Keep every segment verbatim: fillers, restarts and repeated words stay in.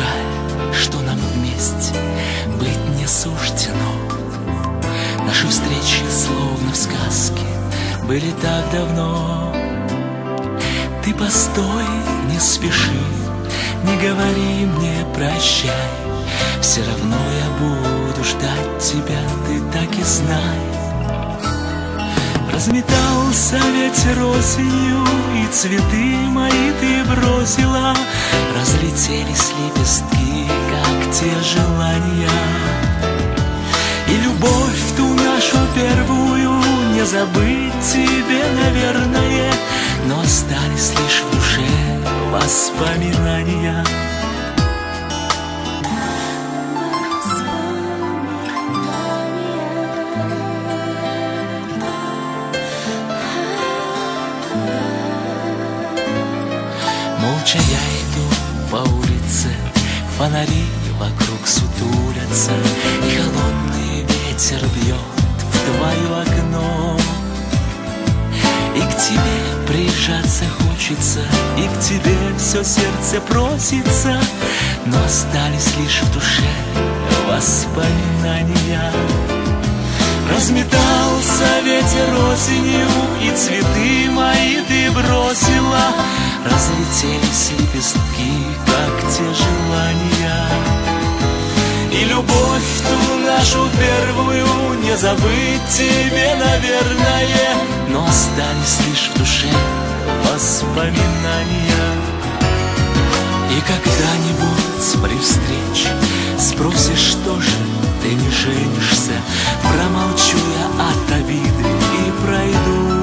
жаль, что нам вместе быть не суждено. Наши встречи, словно в сказке, были так давно. Ты постой, не спеши, не говори мне прощай. Все равно я буду ждать тебя, ты так и знай. Разметался ветер осенью, и цветы мои ты бросила. Разлетелись лепестки, как те желания. И любовь ту нашу первую не забыть тебе, наверное, но остались лишь в душе воспоминания. Молча я иду по улице, фонари вокруг сутулятся, и холодный ветер бьет в твое окно. И к тебе прижаться хочется, и к тебе все сердце просится, но остались лишь в душе воспоминания. Разметался ветер осенью, и цветы мои ты бросила. Разлетелись лепестки, как те желания. И любовь ту нашу первую не забыть тебе, наверное, но остались лишь в душе воспоминания. И когда-нибудь при встрече спросишь, что же ты не женишься, промолчу я от обиды и пройду.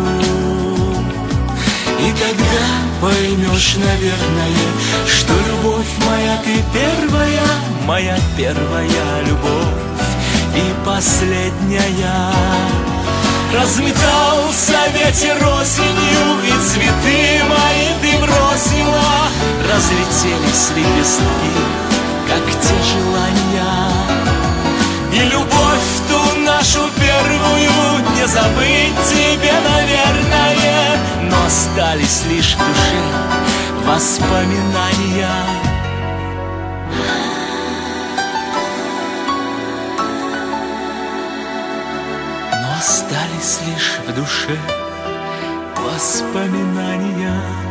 И тогда поймешь, наверное, что любовь моя ты первая, моя первая любовь и последняя. Разметался ветер осенью, и цветы мои ты бросила. Разлетелись лепестки, как те желания. И любовь ту нашу первую не забыть тебе, наверное, но остались лишь в душе воспоминания. Но остались лишь в душе воспоминания.